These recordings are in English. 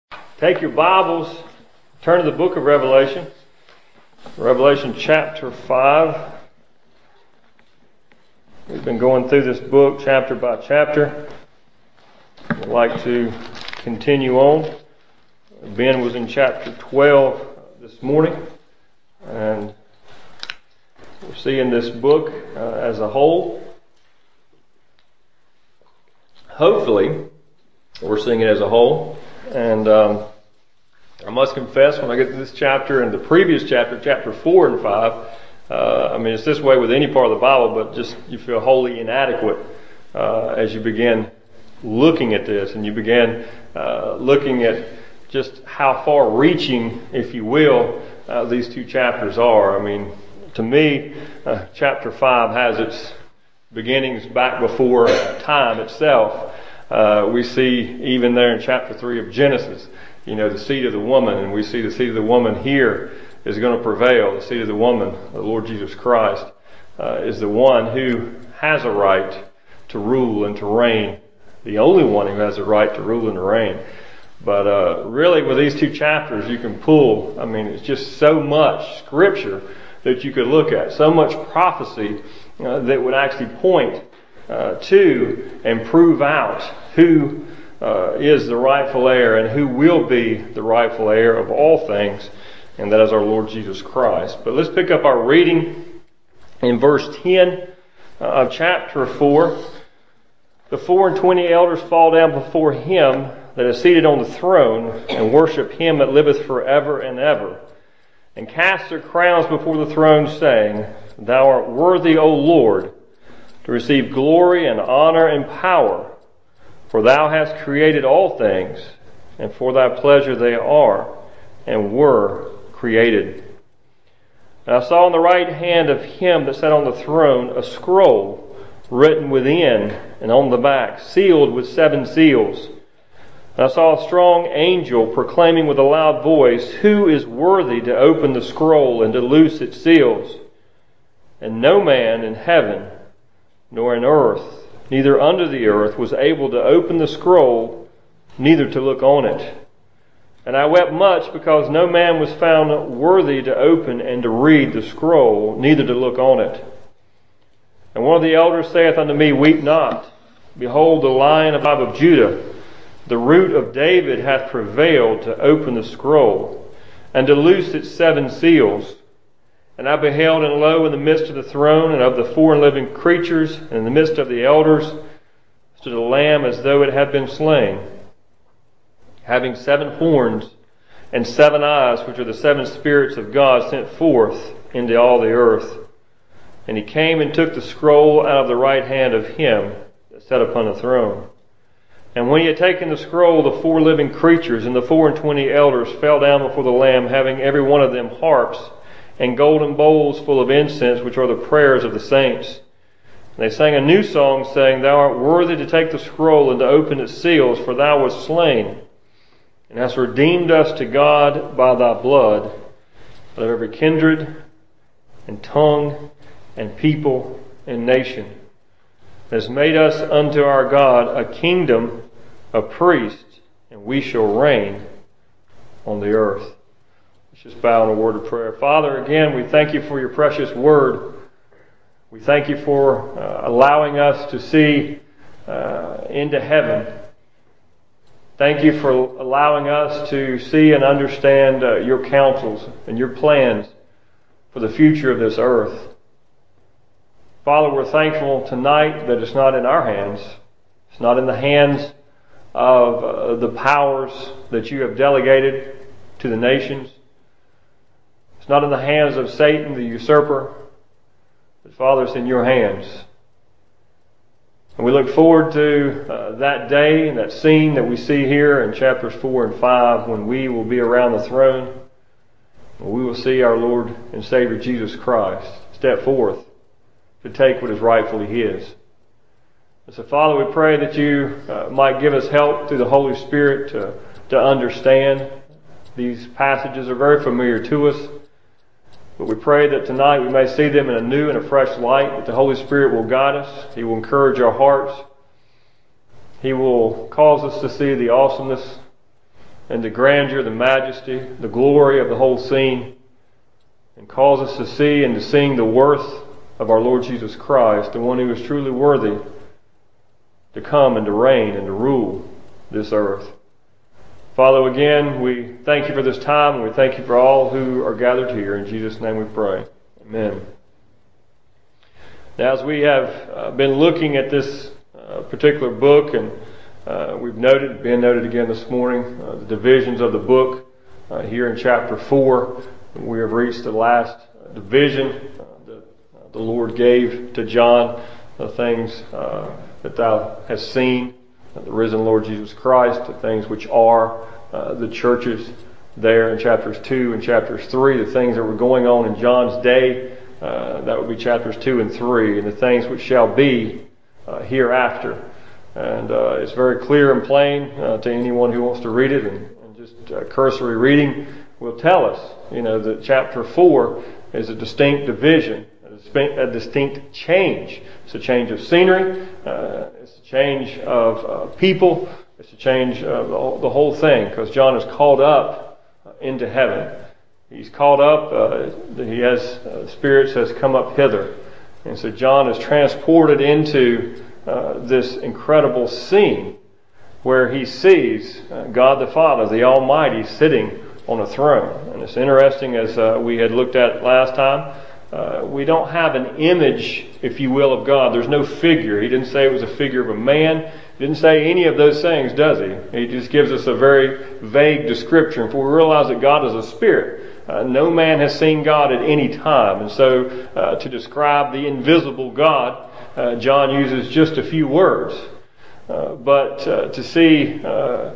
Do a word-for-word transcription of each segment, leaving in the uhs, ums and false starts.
Take your Bibles, turn to the book of Revelation, Revelation chapter five. We've been going through this book chapter by chapter. I'd like to continue on. Ben was in chapter twelve this morning, and we're seeing this book uh, as a whole. Hopefully, we're seeing it as a whole. And um, I must confess, when I get to this chapter and the previous chapter, chapter four and five, uh, I mean, it's this way with any part of the Bible, but just you feel wholly inadequate uh, as you begin looking at this, and you begin uh, looking at just how far-reaching, if you will, uh, these two chapters are. I mean, to me, uh, chapter five has its beginnings back before time itself. Uh, we see even there in chapter three of Genesis, you know, the seed of the woman, and we see the seed of the woman here is going to prevail. The seed of the woman, the Lord Jesus Christ, uh, is the one who has a right to rule and to reign. The only one who has a right to rule and to reign. But uh, really, with these two chapters, you can pull, I mean, it's just so much scripture that you could look at, so much prophecy uh, that would actually point Uh, to and prove out who uh, is the rightful heir and who will be the rightful heir of all things, and that is our Lord Jesus Christ. But let's pick up our reading in verse ten uh, of chapter four. The four and twenty elders fall down before him that is seated on the throne and worship him that liveth forever and ever, and cast their crowns before the throne, saying, Thou art worthy, O Lord, to receive glory and honor and power, for thou hast created all things, and for thy pleasure they are and were created. And I saw on the right hand of him that sat on the throne a scroll written within and on the back, sealed with seven seals. And I saw a strong angel proclaiming with a loud voice, Who is worthy to open the scroll and to loose its seals? And no man in heaven, nor in earth, neither under the earth, was able to open the scroll, neither to look on it. And I wept much, because no man was found worthy to open and to read the scroll, neither to look on it. And one of the elders saith unto me, Weep not. Behold, the Lion of the tribe of Judah, the root of David, hath prevailed to open the scroll, and to loose its seven seals. And I beheld, and lo, in the midst of the throne and of the four living creatures, and in the midst of the elders, stood a lamb as though it had been slain, having seven horns and seven eyes, which are the seven spirits of God sent forth into all the earth. And he came and took the scroll out of the right hand of him that sat upon the throne. And when he had taken the scroll, the four living creatures and the four and twenty elders fell down before the Lamb, having every one of them harps and golden bowls full of incense, which are the prayers of the saints. And they sang a new song, saying, Thou art worthy to take the scroll and to open its seals, for thou wast slain, and hast redeemed us to God by thy blood, out of every kindred and tongue and people and nation, and hast made us unto our God a kingdom of priests, and we shall reign on the earth. Let's just bow in a word of prayer. Father, again, we thank you for your precious word. We thank you for uh, allowing us to see uh, into heaven. Thank you for allowing us to see and understand uh, your counsels and your plans for the future of this earth. Father, we're thankful tonight that it's not in our hands. It's not in the hands of uh, the powers that you have delegated to the nations. It's not in the hands of Satan, the usurper, but Father, it's in your hands. And we look forward to uh, that day and that scene that we see here in chapters four and five, when we will be around the throne, and we will see our Lord and Savior Jesus Christ step forth to take what is rightfully his. And so, Father, we pray that you uh, might give us help through the Holy Spirit to, to understand. These passages are very familiar to us, but we pray that tonight we may see them in a new and a fresh light, that the Holy Spirit will guide us. He will encourage our hearts. He will cause us to see the awesomeness and the grandeur, the majesty, the glory of the whole scene, and calls us to see and to sing the worth of our Lord Jesus Christ, the one who is truly worthy to come and to reign and to rule this earth. Father, again, we thank you for this time, and we thank you for all who are gathered here. In Jesus' name we pray. Amen. Now, as we have uh, been looking at this uh, particular book, and uh, we've noted, been noted again this morning, uh, the divisions of the book uh, here in chapter four, we have reached the last division uh, that uh, the Lord gave to John, the things uh, that thou hast seen, uh, the risen Lord Jesus Christ, the things which are uh, the churches there in chapters two and chapters three, the things that were going on in John's day, uh, that would be chapters two and three, and the things which shall be uh, hereafter. And uh, it's very clear and plain uh, to anyone who wants to read it, and, and just uh, cursory reading will tell us, you know, that chapter four is a distinct division, a distinct, a distinct change. It's a change of scenery, uh, it's a change of uh, people, it's a change of the, the whole thing, because John is called up uh, into heaven. He's called up, uh, he has, uh, Spirit says, come up hither. And so John is transported into uh, this incredible scene where he sees uh, God the Father, the Almighty, sitting on a throne. And it's interesting, as uh, we had looked at last time, uh, we don't have an image, if you will, of God. There's no figure. He didn't say it was a figure of a man. He didn't say any of those things, does he? He just gives us a very vague description, for we realize that God is a spirit. Uh, no man has seen God at any time. And so uh, to describe the invisible God, uh, John uses just a few words. Uh, but uh, to see uh,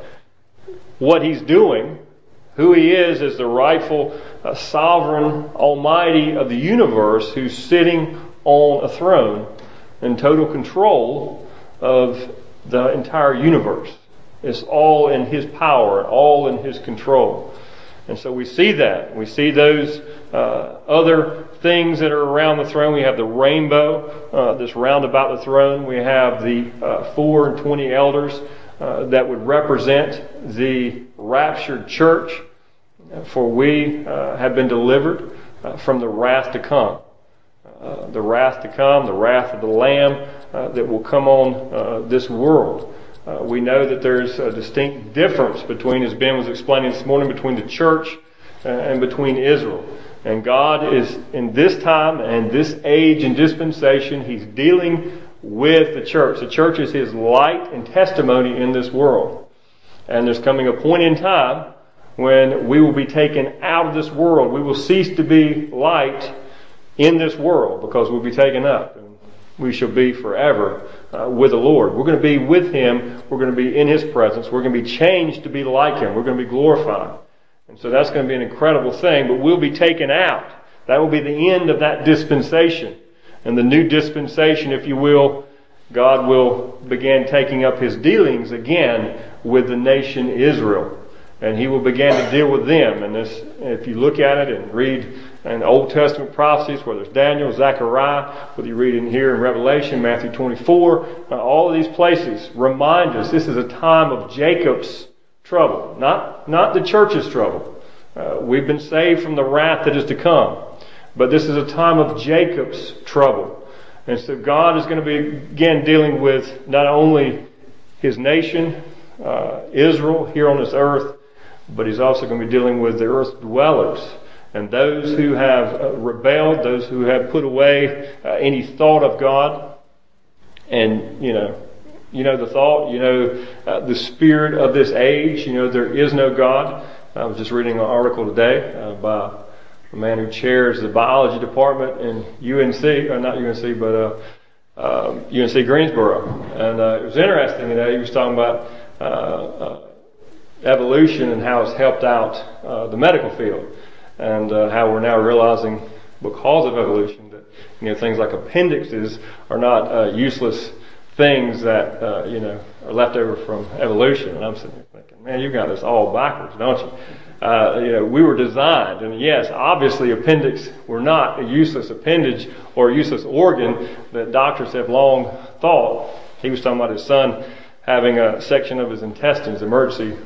what he's doing, who he is as the rightful uh, sovereign almighty of the universe, who's sitting on a throne in total control of the entire universe. It's all in his power, all in his control. And so we see that. We see those uh, other things that are around the throne. We have the rainbow uh, that's round about the throne. We have the uh, four and twenty elders uh, that would represent the raptured church. For we uh, have been delivered uh, from the wrath to come. Uh, the wrath to come, the wrath of the Lamb uh, that will come on uh, this world. Uh, we know that there's a distinct difference between, as Ben was explaining this morning, between the church uh, and between Israel. And God is, in this time and this age and dispensation, He's dealing with the church. The church is His light and testimony in this world. And there's coming a point in time when we will be taken out of this world. We will cease to be light in this world because we'll be taken up. And we shall be forever uh, with the Lord. We're going to be with Him. We're going to be in His presence. We're going to be changed to be like Him. We're going to be glorified. And so that's going to be an incredible thing. But we'll be taken out. That will be the end of that dispensation. And the new dispensation, if you will, God will begin taking up His dealings again with the nation Israel. And He will begin to deal with them. And this, if you look at it and read in the Old Testament prophecies, whether it's Daniel, Zechariah, whether you read in here in Revelation, Matthew twenty-four, uh, all of these places remind us this is a time of Jacob's trouble, not, not the church's trouble. Uh, we've been saved from the wrath that is to come. But this is a time of Jacob's trouble. And so God is going to be, again, dealing with not only His nation, uh, Israel, here on this earth, but He's also going to be dealing with the earth dwellers and those who have uh, rebelled, those who have put away uh, any thought of God. And, you know, you know the thought, you know, uh, the spirit of this age, you know, there is no God. I was just reading an article today uh, by a man who chairs the biology department in U N C, or not U N C, but uh, uh, U N C Greensboro. And uh, it was interesting, you know, he was talking about uh, uh, evolution and how it's helped out uh, the medical field. And uh, how we're now realizing, because of evolution, that, you know, things like appendixes are not uh, useless things that uh, you know are left over from evolution. And I'm sitting there thinking, man, you got this all backwards, don't you? Uh, you know, we were designed, and yes, obviously, appendix were not a useless appendage or a useless organ that doctors have long thought. He was talking about his son having a section of his intestines, emergency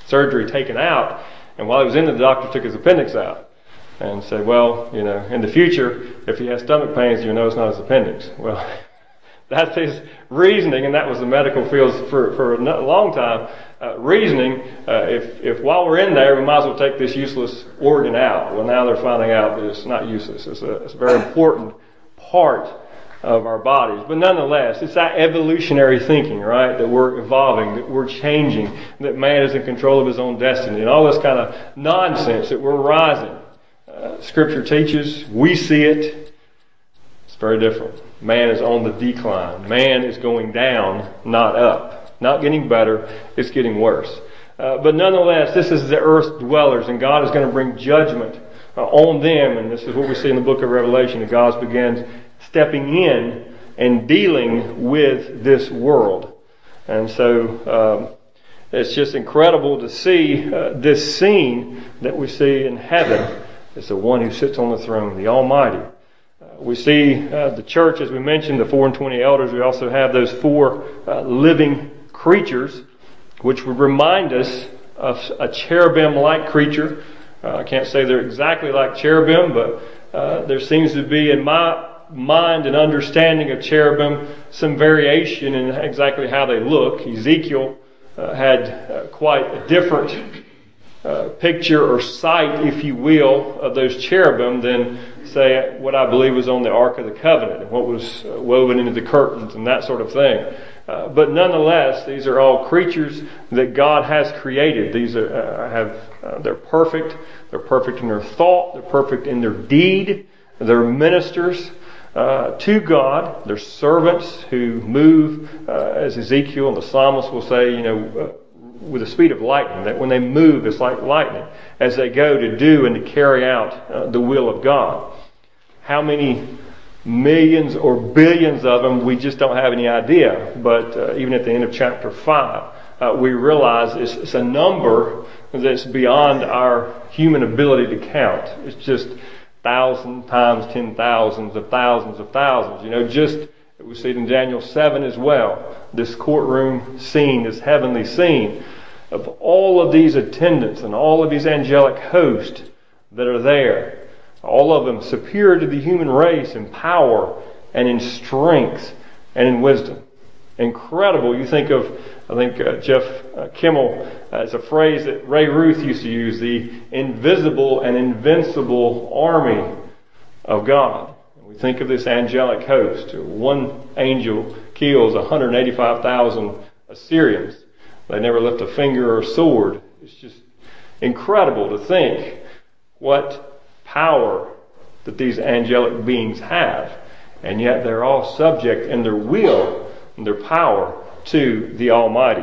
surgery taken out. And while he was in it, the doctor took his appendix out and said, well, you know, in the future, if he has stomach pains, you know it's not his appendix. Well, that's his reasoning, and that was the medical field for, for a long time. Uh, reasoning, uh, if, if while we're in there, we might as well take this useless organ out. Well, now they're finding out that it's not useless. It's a, it's a very important part of our bodies. But nonetheless, it's that evolutionary thinking, right? That we're evolving, that we're changing, that man is in control of his own destiny, and all this kind of nonsense that we're rising. Uh, Scripture teaches, we see it. It's very different. Man is on the decline. Man is going down, not up. Not getting better, it's getting worse. Uh, but nonetheless, this is the earth dwellers, and God is going to bring judgment uh, on them. And this is what we see in the book of Revelation, that God begins stepping in and dealing with this world. And so um, it's just incredible to see uh, this scene that we see in heaven. It's the one who sits on the throne, the Almighty. We see uh, the church, as we mentioned, the four and twenty elders. We also have those four uh, living creatures, which would remind us of a cherubim-like creature. Uh, I can't say they're exactly like cherubim, but uh, there seems to be, in my mind and understanding of cherubim, some variation in exactly how they look. Ezekiel uh, had uh, quite a different uh, picture or sight, if you will, of those cherubim than, say, what I believe was on the Ark of the Covenant and what was uh, woven into the curtains and that sort of thing. Uh, but nonetheless, these are all creatures that God has created. These are uh, have uh, they're perfect. They're perfect in their thought. They're perfect in their deed. They're ministers uh, to God. They're servants who move, uh, as Ezekiel and the psalmist will say, you know, uh, with the speed of lightning. That when they move, it's like lightning as they go to do and to carry out uh, the will of God. How many millions or billions of them, we just don't have any idea. But uh, even at the end of chapter five, uh, we realize it's, it's a number that's beyond our human ability to count. It's just thousands times ten thousands of thousands of thousands. You know, just, we see it in Daniel seven as well. This courtroom scene, this heavenly scene of all of these attendants and all of these angelic hosts that are there. All of them superior to the human race in power and in strength and in wisdom. Incredible. You think of, I think uh, Jeff uh, Kimmel, uh, it's a phrase that Ray Ruth used to use, the invisible and invincible army of God. We think of this angelic host. One angel kills one hundred eighty-five thousand Assyrians. They never lift a finger or a sword. It's just incredible to think what power that these angelic beings have, and yet they're all subject in their will and their power to the Almighty.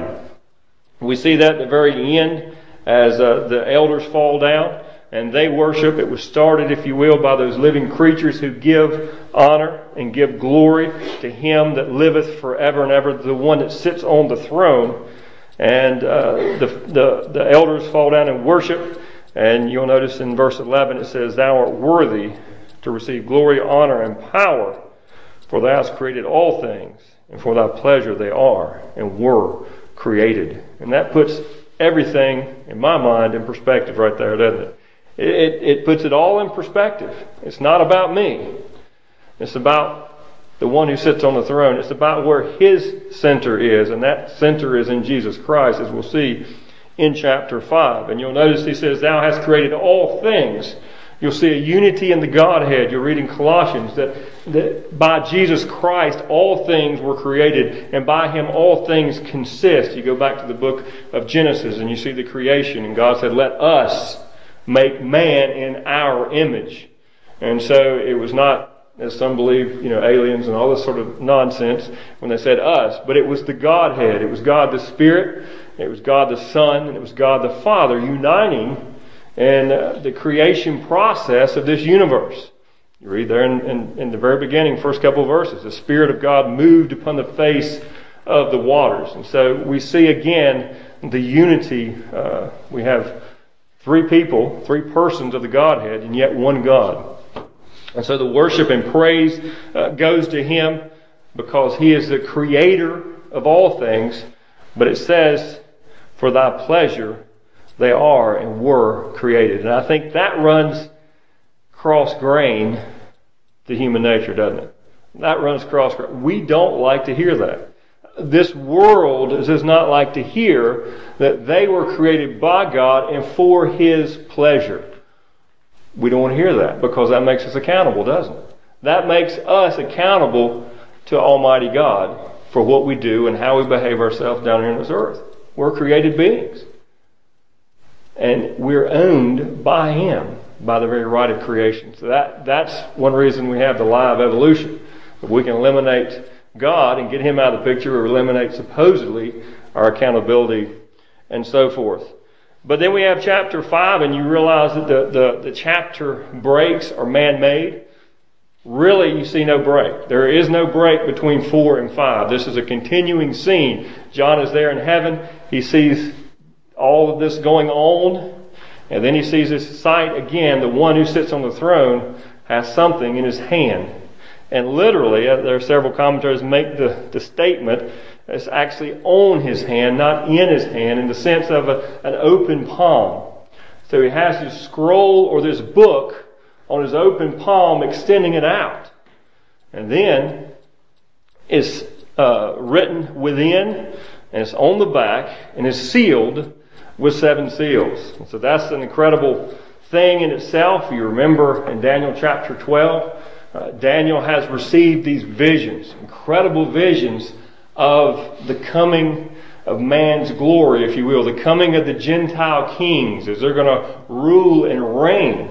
We see that at the very end as uh, the elders fall down and they worship. It was started, if you will, by those living creatures who give honor and give glory to Him that liveth forever and ever, the one that sits on the throne. And uh, the, the the elders fall down and worship. And you'll notice in verse eleven it says, "Thou art worthy to receive glory, honor, and power, for Thou hast created all things, and for Thy pleasure they are and were created." And that puts everything, in my mind, in perspective right there, doesn't it? It, it, it puts it all in perspective. It's not about me. It's about the one who sits on the throne. It's about where His center is, and that center is in Jesus Christ, as we'll see in chapter five. And you'll notice he says, "Thou hast created all things." You'll see a unity in the Godhead. You'll read in Colossians that, that by Jesus Christ all things were created, and by Him all things consist. You go back to the book of Genesis and you see the creation, and God said, "Let us make man in our image." And so it was not, as some believe, you know, aliens and all this sort of nonsense when they said us, but it was the Godhead. It was God the Spirit, it was God the Son, and it was God the Father uniting in uh, the creation process of this universe. You read there in, in, in the very beginning, first couple of verses, the Spirit of God moved upon the face of the waters. And so we see again the unity. Uh, we have three people, three persons of the Godhead, and yet one God. And so the worship and praise uh, goes to Him because He is the creator of all things. But it says, "For Thy pleasure They are and were created. And I think that runs cross-grain to human nature, doesn't it? That runs cross-grain. We don't like to hear that. This world does not like to hear that they were created by God and for His pleasure. We don't want to hear that because that makes us accountable, doesn't it? That makes us accountable to Almighty God for what we do and how we behave ourselves down here on this earth. We're created beings. And we're owned by Him, by the very right of creation. So that, that's one reason we have the lie of evolution. If we can eliminate God and get Him out of the picture, or eliminate supposedly our accountability and so forth. But then we have chapter five, and you realize that the, the, the chapter breaks are man-made. Really, you see no break. There is no break between four and five. This is a continuing scene. John is there in heaven. He sees all of this going on, and then he sees this sight again. The one who sits on the throne has something in his hand. And literally, there are several commentators make the, the statement, it's actually on his hand, not in his hand, in the sense of a, an open palm. So he has this scroll or this book on his open palm, extending it out. And then it's uh, written within, and it's on the back, and it's sealed with seven seals. And so that's an incredible thing in itself. You remember in Daniel chapter twelve, uh, Daniel has received these visions, incredible visions of the coming of man's glory, if you will, the coming of the Gentile kings as they're going to rule and reign.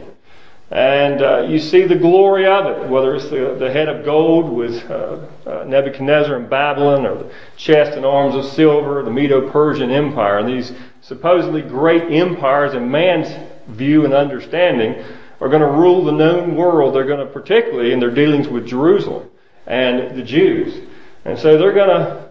And uh, you see the glory of it, whether it's the, the head of gold with uh, uh, Nebuchadnezzar in Babylon, or the chest and arms of silver, the Medo-Persian Empire. And these supposedly great empires in man's view and understanding are going to rule the known world. They're going to, particularly in their dealings with Jerusalem and the Jews. And so they're going to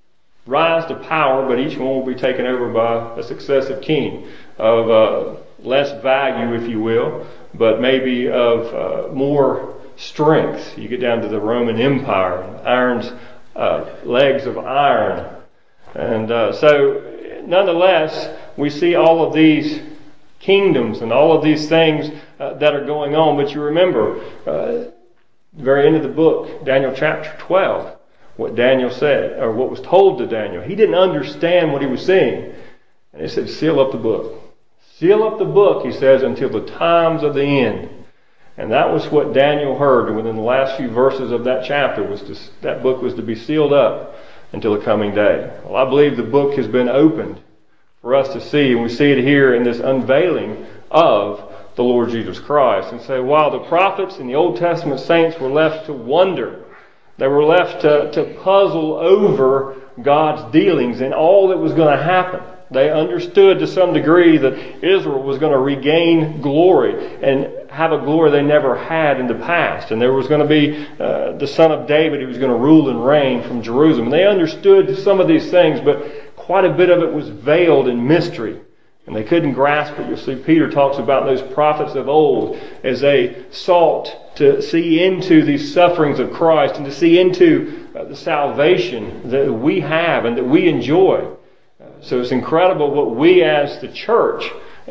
rise to power, but each one will be taken over by a successive king of uh, less value, if you will, but maybe of uh, more strength. You get down to the Roman Empire, iron's uh, legs of iron. And uh, so, nonetheless, we see all of these kingdoms and all of these things uh, that are going on. But you remember, uh, the very end of the book, Daniel chapter twelve, what Daniel said, or what was told to Daniel. He didn't understand what he was seeing. And he said, seal up the book. Seal up the book, he says, until the times of the end. And that was what Daniel heard. And within the last few verses of that chapter, was to, that book was to be sealed up until the coming day. Well, I believe the book has been opened for us to see. And we see it here in this unveiling of the Lord Jesus Christ. And so while the prophets and the Old Testament saints were left to wonder, they were left to, to puzzle over God's dealings and all that was going to happen. They understood to some degree that Israel was going to regain glory and have a glory they never had in the past. And there was going to be uh, the son of David who was going to rule and reign from Jerusalem. And they understood some of these things, but quite a bit of it was veiled in mystery. And they couldn't grasp it. You'll see Peter talks about those prophets of old as they sought to see into these sufferings of Christ and to see into uh, the salvation that we have and that we enjoy. So it's incredible what we as the church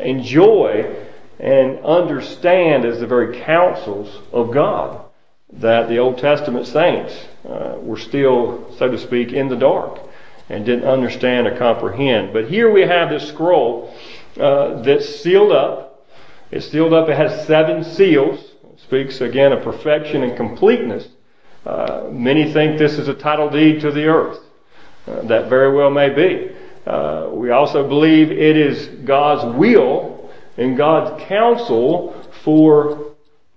enjoy and understand as the very counsels of God, that the Old Testament saints uh, were still, so to speak, in the dark and didn't understand or comprehend. But here we have this scroll uh, that's sealed up. It's sealed up. It has seven seals. It speaks again of perfection and completeness. Uh, many think this is a title deed to the earth. Uh, that very well may be. Uh, we also believe it is God's will and God's counsel for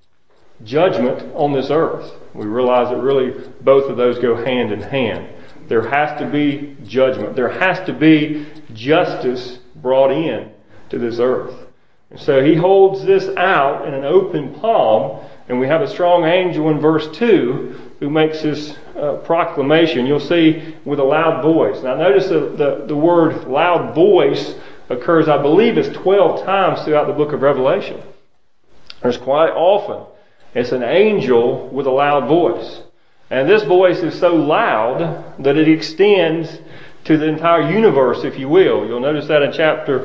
judgment on this earth. We realize that really both of those go hand in hand. There has to be judgment. There has to be justice brought in to this earth. And so he holds this out in an open palm, and we have a strong angel in verse two who makes this uh, proclamation. You'll see with a loud voice. Now notice the, the, the word loud voice occurs, I believe, it's twelve times throughout the book of Revelation. There's quite often. It's an angel with a loud voice. And this voice is so loud that it extends to the entire universe, if you will. You'll notice that in chapter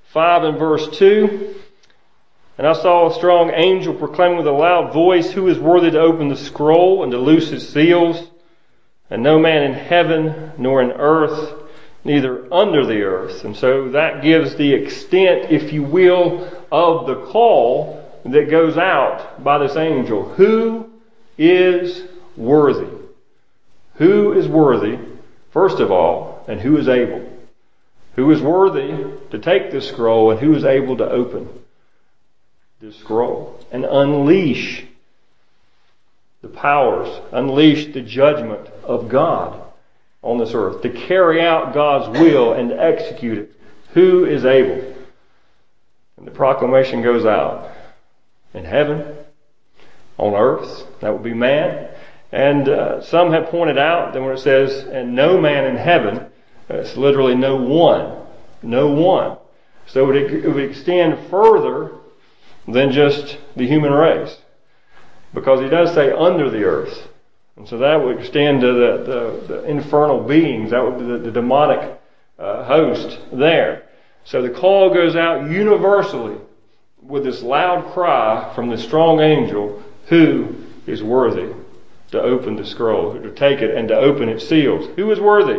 five and verse two. And I saw a strong angel proclaiming with a loud voice, "Who is worthy to open the scroll and to loose its seals?" And no man in heaven, nor in earth, neither under the earth. And so that gives the extent, if you will, of the call that goes out by this angel. Who is worthy? Who is worthy, first of all, and who is able? Who is worthy to take this scroll, and who is able to open this scroll and unleash the powers, unleash the judgment of God on this earth, to carry out God's will and to execute it? Who is able? And the proclamation goes out in heaven, on earth, that would be man. And uh, some have pointed out that when it says, "and no man in heaven," it's literally no one. No one. So it, it would extend further than just the human race, because he does say under the earth. And so that would extend to the, the, the infernal beings. That would be the, the demonic uh, host there. So the call goes out universally with this loud cry from the strong angel, "Who is worthy to open the scroll, to take it and to open its seals?" Who is worthy?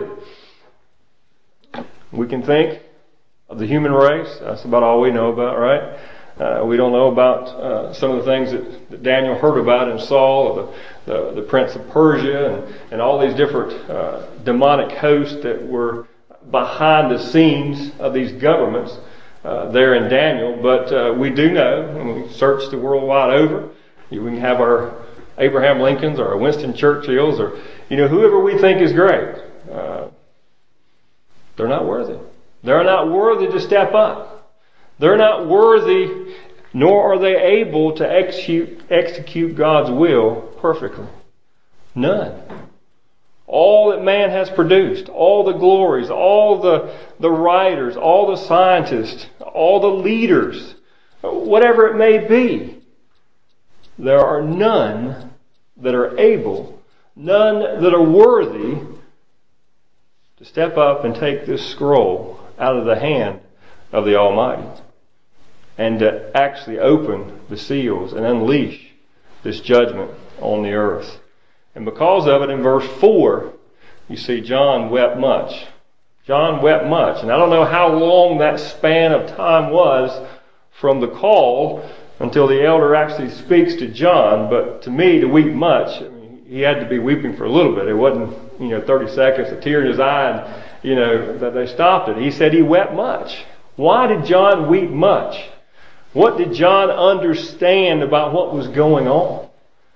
We can think of the human race. That's about all we know about, right? Uh, we don't know about uh, some of the things that, that Daniel heard about in Saul, the, the, the prince of Persia, and, and all these different uh, demonic hosts that were behind the scenes of these governments uh, there in Daniel. But uh, we do know, and we search the world wide over, we can have our Abraham Lincolns or our Winston Churchills or, you know, whoever we think is great. Uh, they're not worthy. They're not worthy to step up. They're not worthy, nor are they able to execute, execute God's will perfectly. None. All that man has produced, all the glories, all the, the writers, all the scientists, all the leaders, whatever it may be, there are none that are able, none that are worthy to step up and take this scroll out of the hand of the Almighty, and to actually open the seals and unleash this judgment on the earth. And because of it, in verse four, you see John wept much. John wept much. And I don't know how long that span of time was from the call until the elder actually speaks to John, but to me, to weep much, I mean, he had to be weeping for a little bit. It wasn't, you know, thirty seconds, a tear in his eye, and, you know, that they stopped it. He said he wept much. Why did John weep much? What did John understand about what was going on?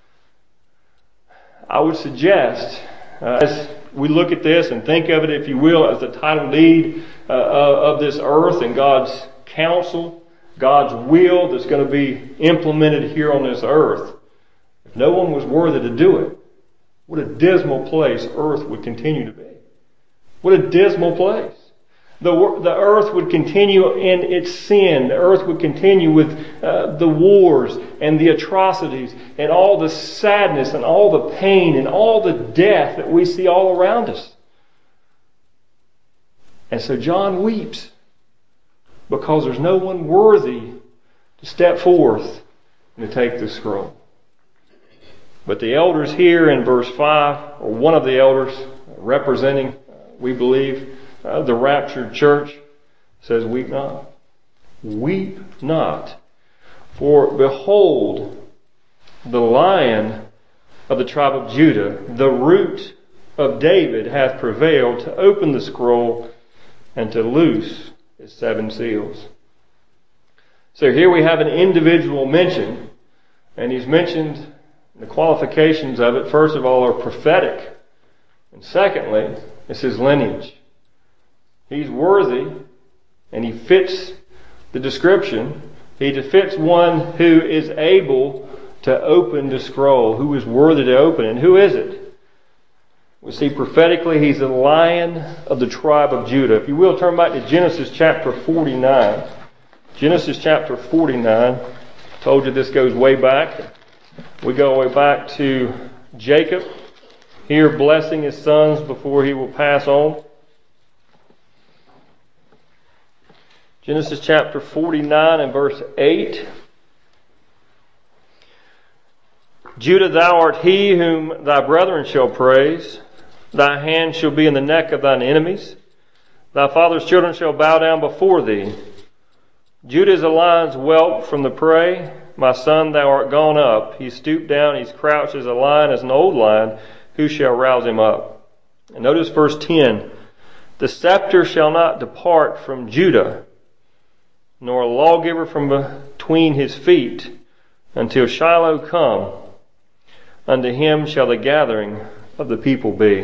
I would suggest, uh, as we look at this and think of it, if you will, as the title deed uh, of this earth and God's counsel, God's will that's going to be implemented here on this earth, if no one was worthy to do it, what a dismal place earth would continue to be. What a dismal place. The, the earth would continue in its sin. The earth would continue with uh, the wars and the atrocities and all the sadness and all the pain and all the death that we see all around us. And so John weeps because there's no one worthy to step forth and to take the scroll. But the elders here in verse five, or one of the elders representing, we believe, Uh, the raptured church, says, "Weep not. Weep not. For behold, the Lion of the tribe of Judah, the root of David, hath prevailed to open the scroll and to loose its seven seals." So here we have an individual mentioned, and he's mentioned the qualifications of it, first of all, are prophetic. And secondly, it's his lineage. He's worthy, and he fits the description. He fits one who is able to open the scroll, who is worthy to open it. And who is it? We see prophetically he's the Lion of the tribe of Judah. If you will, turn back to Genesis chapter forty-nine. Genesis chapter forty-nine. I told you this goes way back. We go way back to Jacob, here blessing his sons before he will pass on. Genesis chapter forty-nine and verse eight. Judah, thou art he whom thy brethren shall praise. Thy hand shall be in the neck of thine enemies. Thy father's children shall bow down before thee. Judah is a lion's whelp from the prey. My son, thou art gone up. He stooped down, he's crouched as a lion, as an old lion. Who shall rouse him up? And notice verse ten. The scepter shall not depart from Judah, nor a lawgiver from between his feet, until Shiloh come. Unto him shall the gathering of the people be.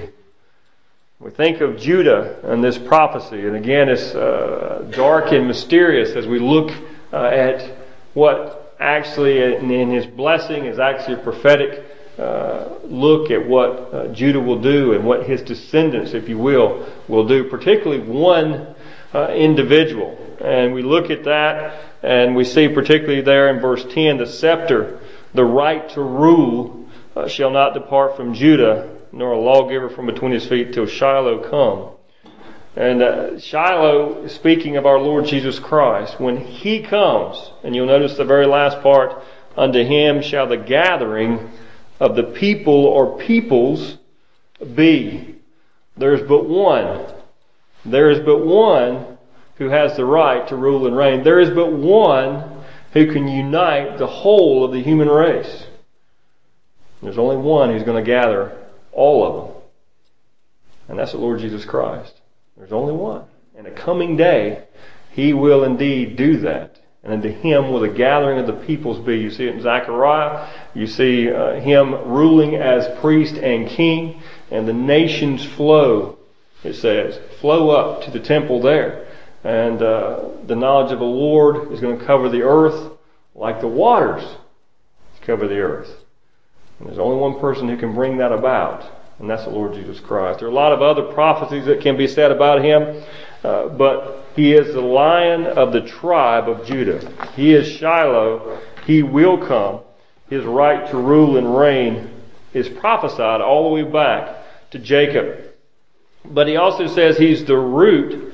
We think of Judah and this prophecy, and again it's uh, dark and mysterious as we look uh, at what actually in, in his blessing is actually a prophetic uh, look at what uh, Judah will do and what his descendants, if you will, will do, particularly one uh, individual. And we look at that and we see particularly there in verse ten, the scepter, the right to rule uh, shall not depart from Judah, nor a lawgiver from between his feet till Shiloh come. And uh, Shiloh is speaking of our Lord Jesus Christ. When he comes, and you'll notice the very last part, unto him shall the gathering of the people or peoples be. There's but one. There is but one who has the right to rule and reign. There is but one who can unite the whole of the human race. There's only one who's going to gather all of them. And that's the Lord Jesus Christ. There's only one. In a coming day, he will indeed do that. And unto him will the gathering of the peoples be. You see it in Zechariah. You see uh, him ruling as priest and king. And the nations flow, it says, flow up to the temple there. And uh, the knowledge of the Lord is going to cover the earth like the waters cover the earth. And there's only one person who can bring that about, and that's the Lord Jesus Christ. There are a lot of other prophecies that can be said about him, uh, but he is the Lion of the tribe of Judah. He is Shiloh. He will come. His right to rule and reign is prophesied all the way back to Jacob. But he also says he's the root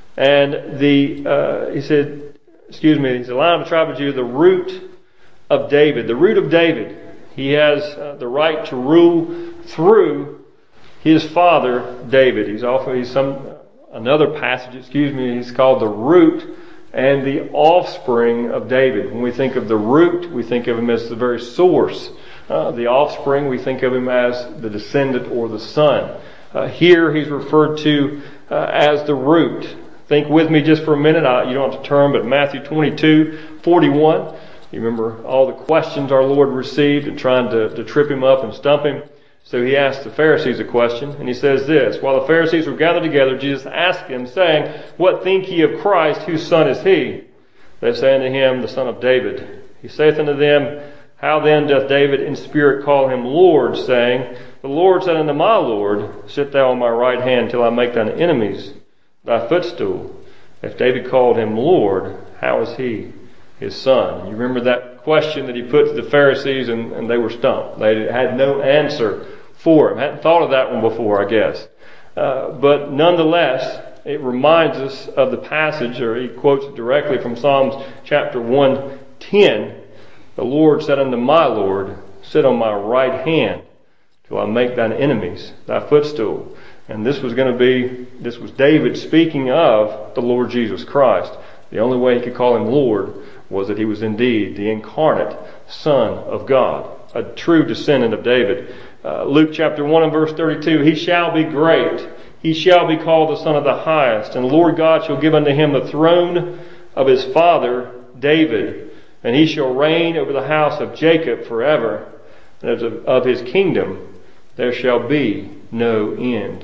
and the, uh, he said, excuse me, he's the Lion of the tribe of Judah, the root of David. The root of David. He has uh, the right to rule through his father David. He's also he's some another passage, excuse me, he's called the root and the offspring of David. When we think of the root, we think of him as the very source. Uh, the offspring, we think of him as the descendant or the son. Uh, here he's referred to uh, as the root. Think with me just for a minute. I, you don't have to turn, but Matthew twenty-two forty-one. You remember all the questions our Lord received and trying to, to trip him up and stump him. So he asked the Pharisees a question, and he says this, while the Pharisees were gathered together, Jesus asked them, saying, What think ye of Christ? Whose son is he? They say unto him, The son of David. He saith unto them, How then doth David in spirit call him Lord, saying, The Lord said unto my Lord, Sit thou on my right hand till I make thine enemies thy footstool. If David called him Lord, how is he his son? You remember that question that he put to the Pharisees, and, and they were stumped. They had no answer for him. Hadn't thought of that one before, I guess. Uh, but nonetheless, it reminds us of the passage, or he quotes it directly from Psalms chapter one ten. The Lord said unto my Lord, Sit on my right hand till I make thine enemies thy footstool. And this was going to be, this was David speaking of the Lord Jesus Christ. The only way he could call him Lord was that he was indeed the incarnate Son of God, a true descendant of David. Uh, Luke chapter one and verse thirty-two, He shall be great. He shall be called the Son of the Highest. And the Lord God shall give unto him the throne of his father David. And he shall reign over the house of Jacob forever. And of, of his kingdom there shall be no end.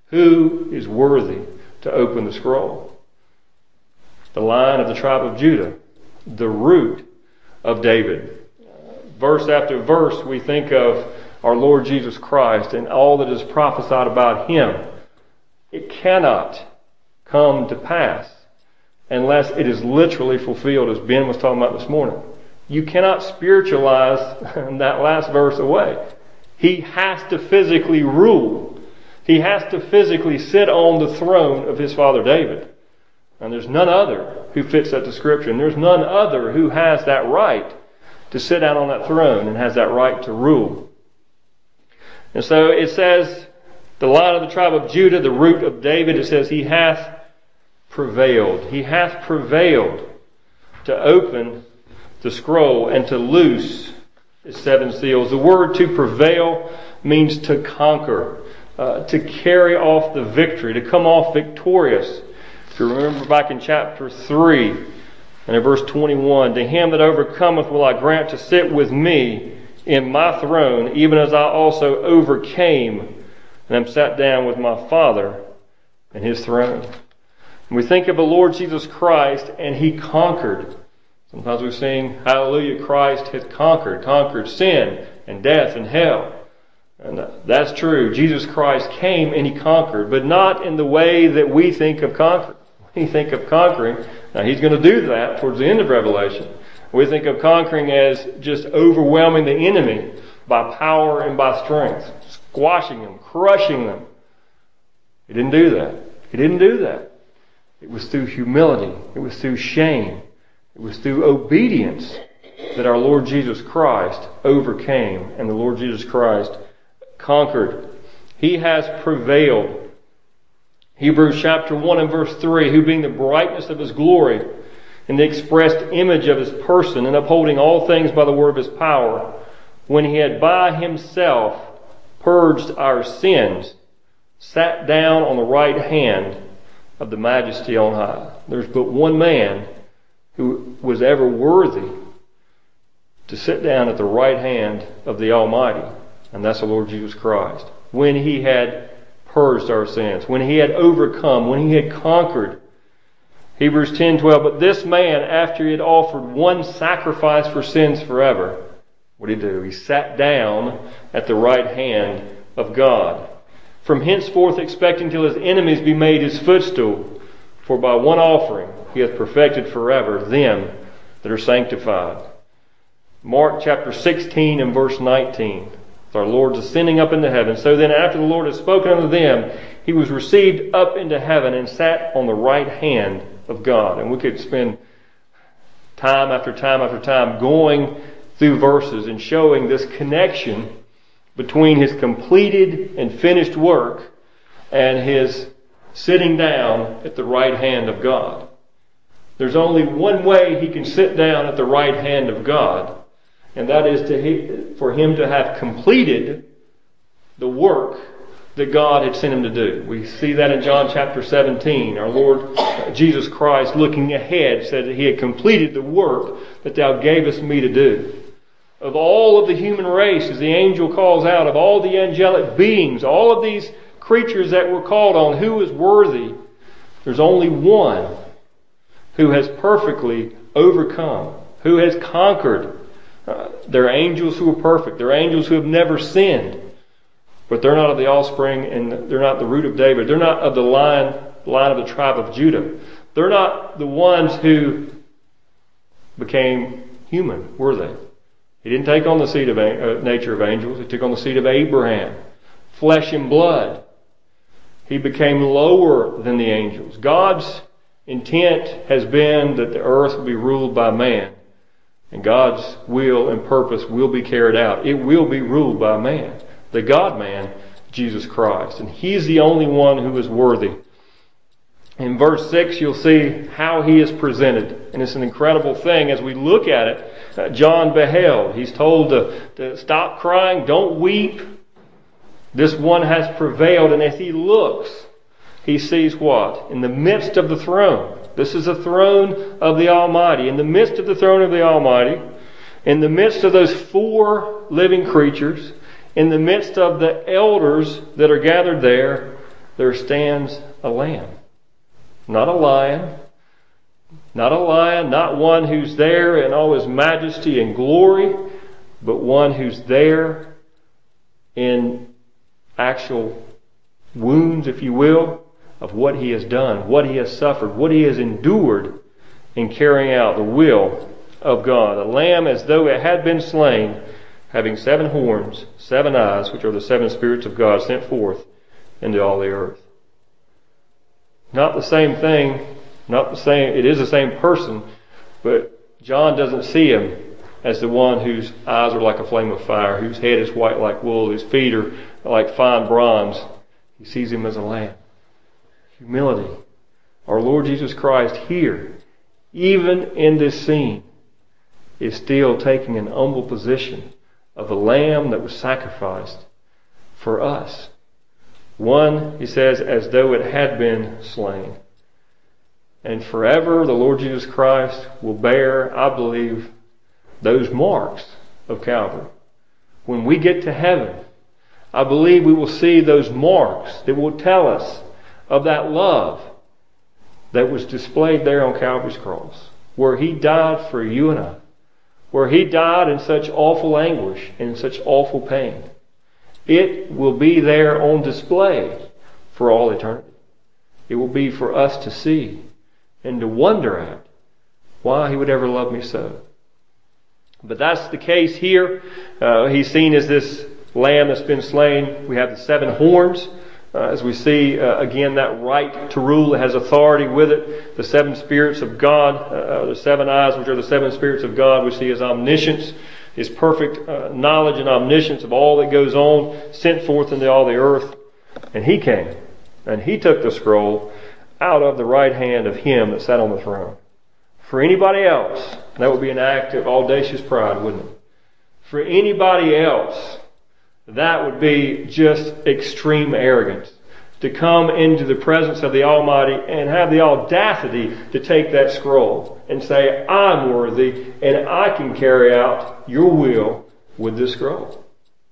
Who is worthy to open the scroll? The Lion of the tribe of Judah, the root of David. Verse after verse we think of our Lord Jesus Christ and all that is prophesied about him. It cannot come to pass unless it is literally fulfilled, as Ben was talking about this morning. You cannot spiritualize that last verse away. He has to physically rule. He has to physically sit on the throne of his father David. And there's none other who fits that description. There's none other who has that right to sit down on that throne and has that right to rule. And so it says, the line of the tribe of Judah, the root of David, it says, he hath prevailed. He hath prevailed to open the scroll and to loose its seven seals. The word to prevail means to conquer, uh, to carry off the victory, to come off victorious. If you remember back in chapter three and in verse twenty-one, to him that overcometh will I grant to sit with me in my throne, even as I also overcame and am sat down with my Father in his throne. And we think of the Lord Jesus Christ, and he conquered. Sometimes we sing, hallelujah, Christ hath conquered, conquered sin and death and hell. And that's true. Jesus Christ came and he conquered, but not in the way that we think of conquering. We think of conquering, now he's going to do that towards the end of Revelation. We think of conquering as just overwhelming the enemy by power and by strength, squashing them, crushing them. He didn't do that. He didn't do that. It was through humility. It was through shame. It was through obedience that our Lord Jesus Christ overcame and the Lord Jesus Christ conquered. He has prevailed. Hebrews chapter one and verse three, who being the brightness of his glory and the expressed image of his person, and upholding all things by the word of his power, when he had by himself purged our sins, sat down on the right hand of the majesty on high. There's but one man who was ever worthy to sit down at the right hand of the Almighty, and that's the Lord Jesus Christ. When he had purged our sins, when he had overcome, when he had conquered. Hebrews ten twelve, but this man, after he had offered one sacrifice for sins forever, what did he do? He sat down at the right hand of God. From henceforth expecting till his enemies be made his footstool. For by one offering he hath perfected forever them that are sanctified. Mark chapter sixteen and verse nineteen. Our Lord's ascending up into heaven. So then after the Lord had spoken unto them, he was received up into heaven and sat on the right hand of God. And we could spend time after time after time going through verses and showing this connection between his completed and finished work and his sitting down at the right hand of God. There's only one way he can sit down at the right hand of God, and that is to for him to have completed the work that God had sent him to do. We see that in John chapter seventeen. Our Lord Jesus Christ, looking ahead, said that he had completed the work that thou gavest me to do. Of all of the human race, as the angel calls out, of all the angelic beings, all of these creatures that were called on, who is worthy? There's only one who has perfectly overcome, who has conquered. Uh, they're angels who are perfect. They're angels who have never sinned. But they're not of the offspring, and they're not the root of David. They're not of the line, line of the tribe of Judah. They're not the ones who became human, were they? He didn't take on the seed of uh, nature of angels. He took on the seed of Abraham, flesh and blood. He became lower than the angels. God's intent has been that the earth will be ruled by man. And God's will and purpose will be carried out. It will be ruled by man. The God-man, Jesus Christ. And He's the only one who is worthy. In verse six, you'll see how He is presented. And it's an incredible thing as we look at it. Uh, John beheld. He's told to, to stop crying, don't weep. This one has prevailed. And as he looks, he sees what? In the midst of the throne. This is the throne of the Almighty. In the midst of the throne of the Almighty, in the midst of those four living creatures, in the midst of the elders that are gathered there, there stands a lamb. Not a lion. Not a lion, not one who's there in all his majesty and glory, but one who's there in actual wounds, if you will, of what he has done, what he has suffered, what he has endured in carrying out the will of God. A lamb as though it had been slain, having seven horns, seven eyes, which are the seven spirits of God sent forth into all the earth. Not the same thing Not the same, it is the same person, but John doesn't see him as the one whose eyes are like a flame of fire, whose head is white like wool, whose feet are like fine bronze. He sees him as a lamb. Humility. Our Lord Jesus Christ here, even in this scene, is still taking an humble position of a lamb that was sacrificed for us. One, he says, as though it had been slain. And forever the Lord Jesus Christ will bear, I believe, those marks of Calvary. When we get to heaven, I believe we will see those marks that will tell us of that love that was displayed there on Calvary's cross, where He died for you and I, where He died in such awful anguish and in such awful pain. It will be there on display for all eternity. It will be for us to see and to wonder at why He would ever love me so. But that's the case here. Uh, he's seen as this lamb that's been slain. We have the seven horns. Uh, as we see, uh, again, that right to rule, it has authority with it. The seven spirits of God, uh, the seven eyes, which are the seven spirits of God, we see His omniscience, His perfect uh, knowledge and omniscience of all that goes on, sent forth into all the earth. And He came, and He took the scroll out of the right hand of Him that sat on the throne. For anybody else, that would be an act of audacious pride, wouldn't it? For anybody else, that would be just extreme arrogance. To come into the presence of the Almighty and have the audacity to take that scroll and say, I'm worthy and I can carry out your will with this scroll.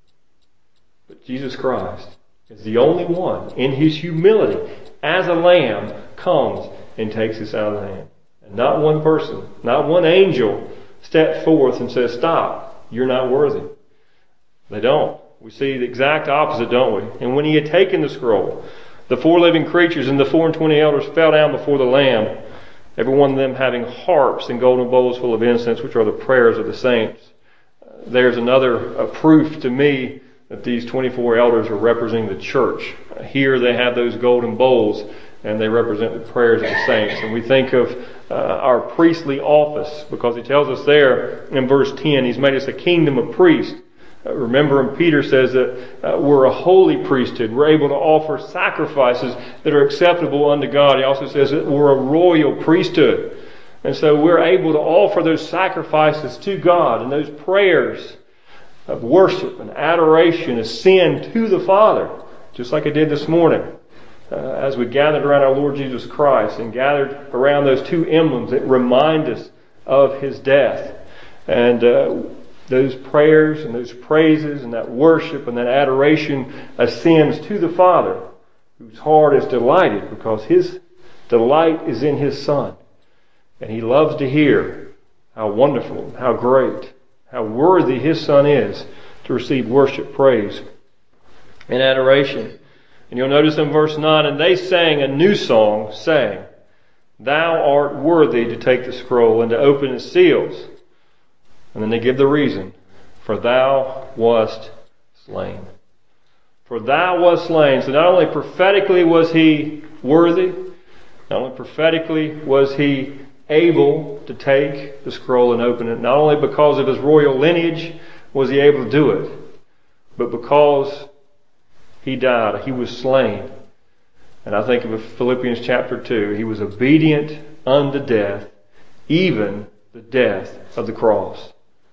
But Jesus Christ is the only one in His humility as a lamb comes and takes this out of the hand. And not one person, not one angel steps forth and says, stop, you're not worthy. They don't. We see the exact opposite, don't we? And when He had taken the scroll, the four living creatures and the four and twenty elders fell down before the Lamb, every one of them having harps and golden bowls full of incense, which are the prayers of the saints. There's another uh, proof to me that these twenty-four elders are representing the church. Uh, here they have those golden bowls, and they represent the prayers of the saints. And we think of uh, our priestly office, because He tells us there in verse ten, He's made us a kingdom of priests. Uh, remember, and Peter says that uh, we're a holy priesthood. We're able to offer sacrifices that are acceptable unto God. He also says that we're a royal priesthood. And so we're able to offer those sacrifices to God, and those prayers of worship and adoration ascend to the Father, just like I did this morning. Uh, as we gathered around our Lord Jesus Christ and gathered around those two emblems that remind us of His death. And uh, those prayers and those praises and that worship and that adoration ascends to the Father, whose heart is delighted because His delight is in His Son. And He loves to hear how wonderful, how great, how worthy His Son is to receive worship, praise, and adoration. And you'll notice in verse nine, and they sang a new song, saying, Thou art worthy to take the scroll and to open its seals. And then they give the reason. For Thou wast slain. For Thou wast slain. So not only prophetically was He worthy, not only prophetically was He able to take the scroll and open it, not only because of His royal lineage was He able to do it, but because He died, He was slain. And I think of Philippians chapter two, He was obedient unto death, even the death of the cross.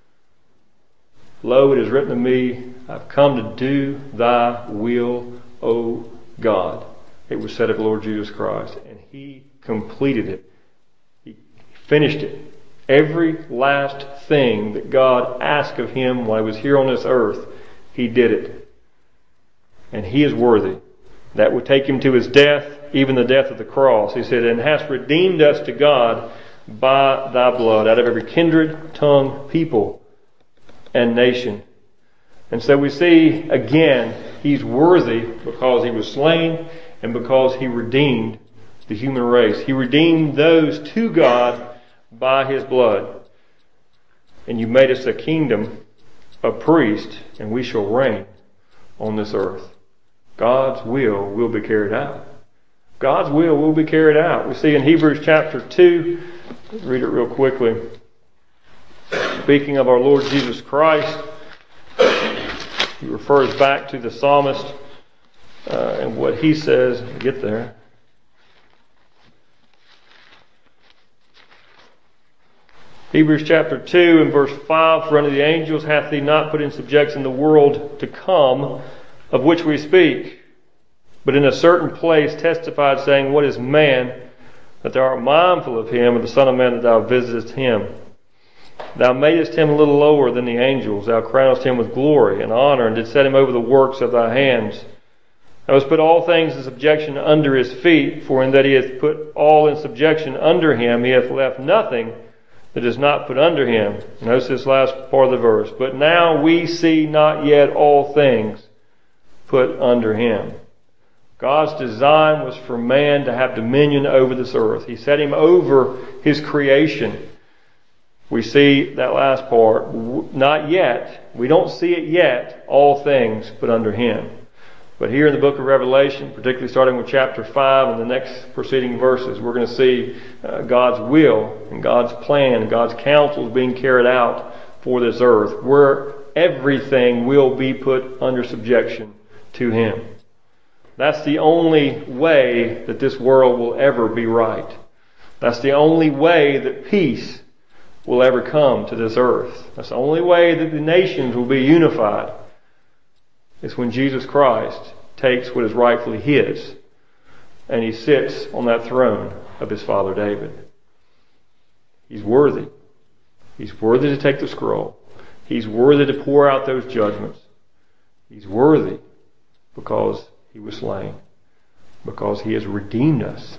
Lo, it is written of me, I've come to do Thy will, O God. It was said of the Lord Jesus Christ, and He completed it. He finished it. Every last thing that God asked of Him while He was here on this earth, He did it. And He is worthy. That would take Him to His death, even the death of the cross. He said, and hast redeemed us to God by Thy blood, out of every kindred, tongue, people, and nation. And so we see, again, He's worthy because He was slain and because He redeemed the human race. He redeemed those to God by His blood. And You made us a kingdom, a priest, and we shall reign on this earth. God's will will be carried out. God's will will be carried out. We see in Hebrews chapter two, read it real quickly. Speaking of our Lord Jesus Christ, he refers back to the psalmist uh, and what he says. Get there. Hebrews chapter two and verse five, for unto the angels hath he not put in subjection the world to come, of which we speak, but in a certain place testified, saying, what is man, that thou art mindful of him, and the Son of Man, that thou visitest him? Thou madest him a little lower than the angels, thou crownest him with glory and honor, and didst set him over the works of thy hands. Thou hast put all things in subjection under his feet, for in that he hath put all in subjection under him, he hath left nothing that is not put under him. Notice this last part of the verse. But now we see not yet all things put under him. God's design was for man to have dominion over this earth. He set him over his creation. We see that last part. Not yet. We don't see it yet. All things put under him. But here in the book of Revelation, particularly starting with chapter five and the next preceding verses, we're going to see uh, God's will and God's plan and God's counsel being carried out for this earth, where everything will be put under subjection to him. That's the only way that this world will ever be right. That's the only way that peace will ever come to this earth. That's the only way that the nations will be unified. It's when Jesus Christ takes what is rightfully his and he sits on that throne of his father David. He's worthy. He's worthy to take the scroll. He's worthy to pour out those judgments. He's worthy because he was slain, because he has redeemed us.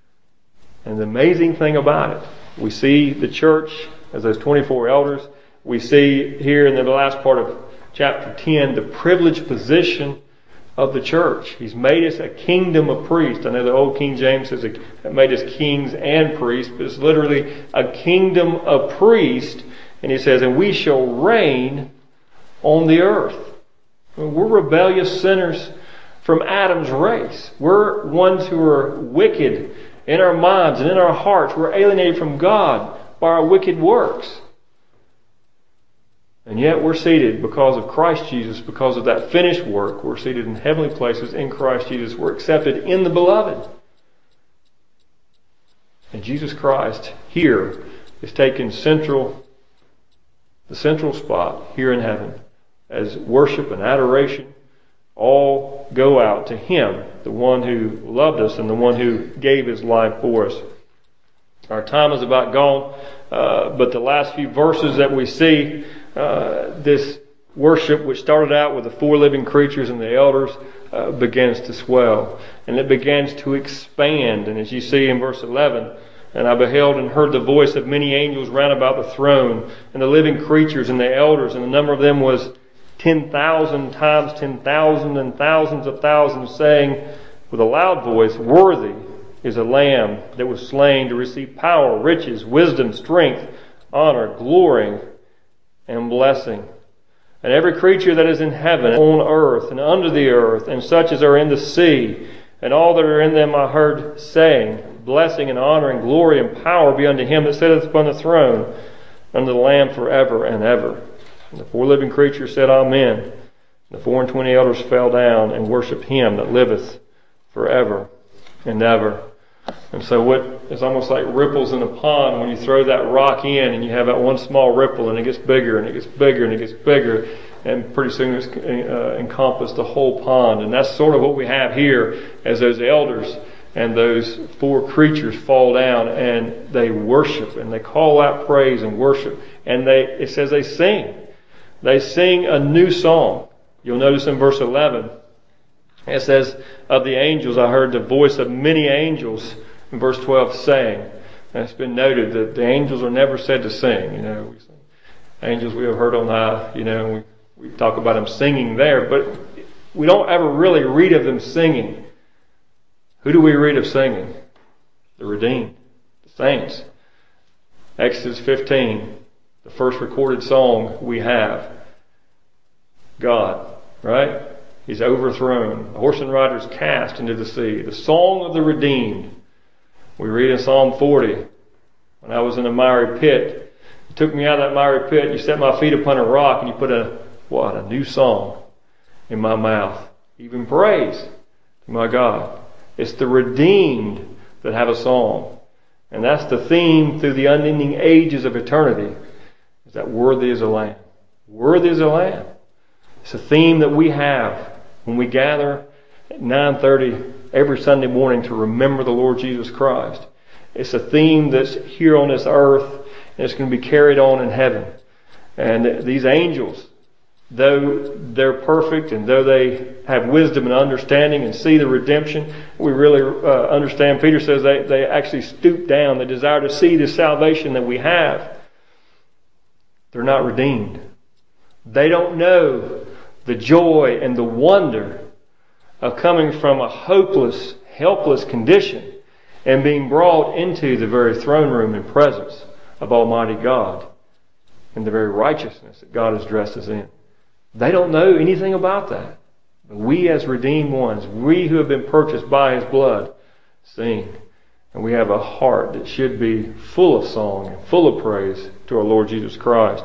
And the amazing thing about it, we see the church as those twenty-four elders. We see here in the last part of chapter ten, the privileged position of the church. He's made us a kingdom of priests. I know the old King James says it made us kings and priests, but it's literally a kingdom of priests. And he says, and we shall reign on the earth. We're rebellious sinners from Adam's race. We're ones who are wicked in our minds and in our hearts. We're alienated from God by our wicked works. And yet we're seated because of Christ Jesus, because of that finished work. We're seated in heavenly places in Christ Jesus. We're accepted in the beloved. And Jesus Christ here is taking central, the central spot here in heaven as worship and adoration all go out to him, the one who loved us and the one who gave his life for us. Our time is about gone, uh, but the last few verses that we see, Uh, this worship, which started out with the four living creatures and the elders, uh, begins to swell. And it begins to expand. And as you see in verse eleven, and I beheld and heard the voice of many angels round about the throne, and the living creatures and the elders, and the number of them was ten thousand times ten thousand and thousands of thousands, saying with a loud voice, worthy is a lamb that was slain to receive power, riches, wisdom, strength, honor, glory, and blessing. And every creature that is in heaven, on earth, and under the earth, and such as are in the sea, and all that are in them, I heard saying, blessing and honor and glory and power be unto him that sitteth upon the throne, unto the Lamb forever and ever. And the four living creatures said, Amen. And the four and twenty elders fell down and worshipped him that liveth forever and ever. And so what is almost like ripples in a pond, when you throw that rock in and you have that one small ripple and it gets bigger and it gets bigger and it gets bigger, and pretty soon it's uh, encompassed the whole pond. And that's sort of what we have here as those elders and those four creatures fall down and they worship and they call out praise and worship. And they, it says they sing. They sing a new song. You'll notice in verse eleven, it says, of the angels, I heard the voice of many angels, in verse twelve, saying. And it's been noted that the angels are never said to sing. You know, we sing, angels we have heard on high, you know, we, we talk about them singing there, but we don't ever really read of them singing. Who do we read of singing? The redeemed, the saints. Exodus fifteen, the first recorded song we have. God, right? He's overthrown. The horse and rider is cast into the sea. The song of the redeemed. We read in Psalm forty, when I was in a miry pit, you took me out of that miry pit, you set my feet upon a rock, and you put a, what, a new song in my mouth. Even praise to my God. It's the redeemed that have a song. And that's the theme through the unending ages of eternity, is that worthy is a Lamb. Worthy is a Lamb. It's a theme that we have when we gather at nine thirty every Sunday morning to remember the Lord Jesus Christ. It's a theme that's here on this earth, and it's going to be carried on in heaven. And these angels, though they're perfect and though they have wisdom and understanding and see the redemption, we really uh, understand. Peter says they, they actually stoop down. They desire to see the salvation that we have. They're not redeemed. They don't know the joy and the wonder of coming from a hopeless, helpless condition and being brought into the very throne room and presence of Almighty God and the very righteousness that God has dressed us in. They don't know anything about that. But we as redeemed ones, we who have been purchased by His blood, sing. And we have a heart that should be full of song and full of praise to our Lord Jesus Christ.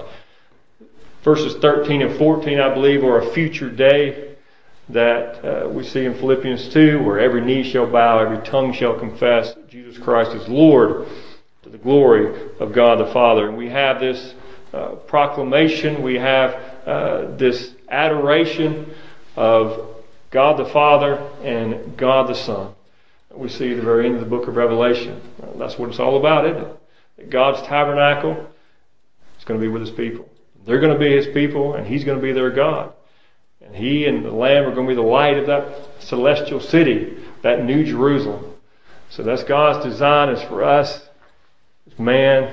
Verses thirteen and fourteen, I believe, are a future day that uh, we see in Philippians two, where every knee shall bow, every tongue shall confess that Jesus Christ is Lord, to the glory of God the Father. And we have this uh, proclamation, we have uh, this adoration of God the Father and God the Son. We see at the very end of the book of Revelation. That's what it's all about, isn't it? That God's tabernacle is going to be with His people. They're going to be His people, and He's going to be their God. And He and the Lamb are going to be the light of that celestial city, that New Jerusalem. So that's God's design, is for us, as man.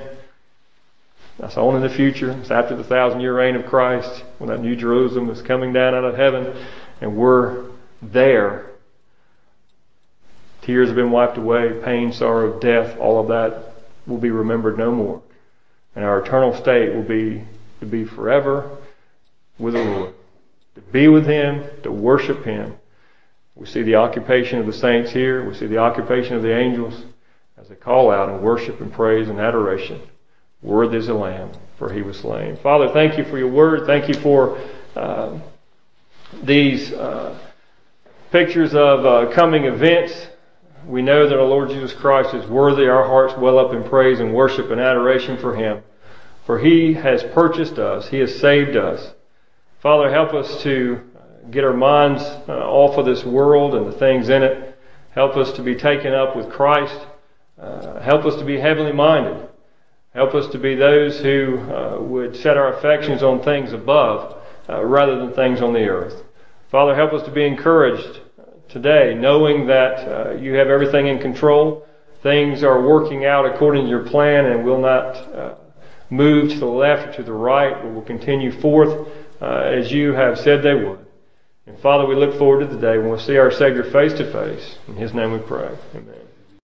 That's on in the future. It's after the thousand year reign of Christ, when that New Jerusalem is coming down out of heaven, and we're there. Tears have been wiped away, pain, sorrow, death, all of that will be remembered no more. And our eternal state will be to be forever with the Lord. To be with Him, to worship Him. We see the occupation of the saints here. We see the occupation of the angels as they call out in worship and praise and adoration. Worthy is the Lamb, for He was slain. Father, thank You for Your word. Thank You for uh, these uh, pictures of uh, coming events. We know that our Lord Jesus Christ is worthy. Our hearts well up in praise and worship and adoration for Him. For He has purchased us. He has saved us. Father, help us to get our minds uh, off of this world and the things in it. Help us to be taken up with Christ. Uh, help us to be heavenly minded. Help us to be those who uh, would set our affections on things above uh, rather than things on the earth. Father, help us to be encouraged today, knowing that uh, You have everything in control. Things are working out according to Your plan and will not uh, move to the left or to the right, but will continue forth uh, as You have said they would. And Father, we look forward to the day when we'll see our Savior face to face. In His name we pray. Amen.